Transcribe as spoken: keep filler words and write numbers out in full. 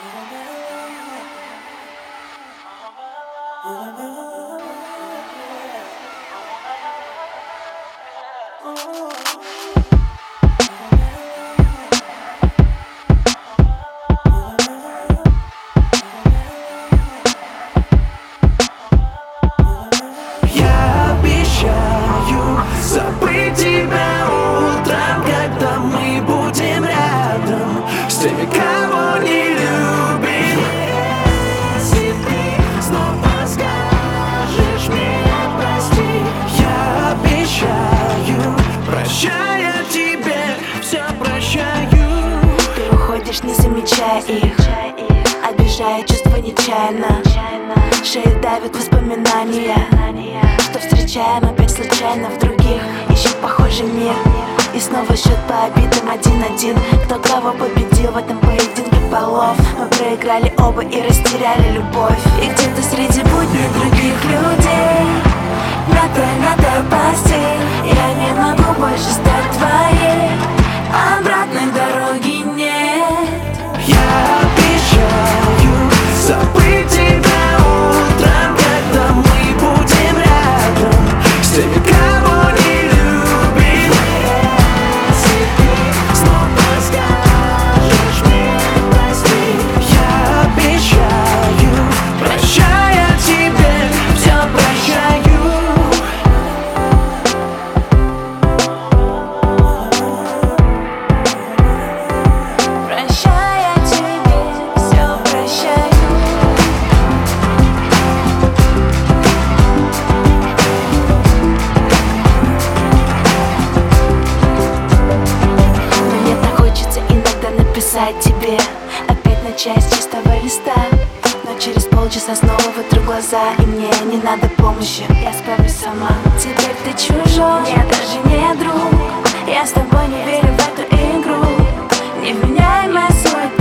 Я обещаю забыть тебя утром, когда мы будем рядом с теми, кого не любим. Если ты снова скажешь мне прости, я обещаю, прощая тебе, все прощаю. Ты уходишь, не замечая их, обижая чувства нечаянно. Шею давит воспоминания, что встречаем опять случайно в других. Ищем похожий мир, и снова счет по обидам один-один. Кто кого победил в этом поединке полов? Мы проиграли оба и растеряли любовь. И где-то среди будней других людей надо, надо постель. Я не могу больше стать твоей, обратной дороги нет. Я обещаю забыть тебя утром, когда мы будем рядом с теми, кого не любим. Если ты снова скажешь мне прости, я обещаю, прощая тебе, все прощаю. Прощая тебе, все прощаю. Мне так хочется иногда написать тебе опять на часть чистого листа, но через полчаса снова вытру глаза, и мне не надо помощи, я справлюсь сама. Теперь ты чужой, я даже не друг. Я с тобой не верю в эту игру. Невменяемая суета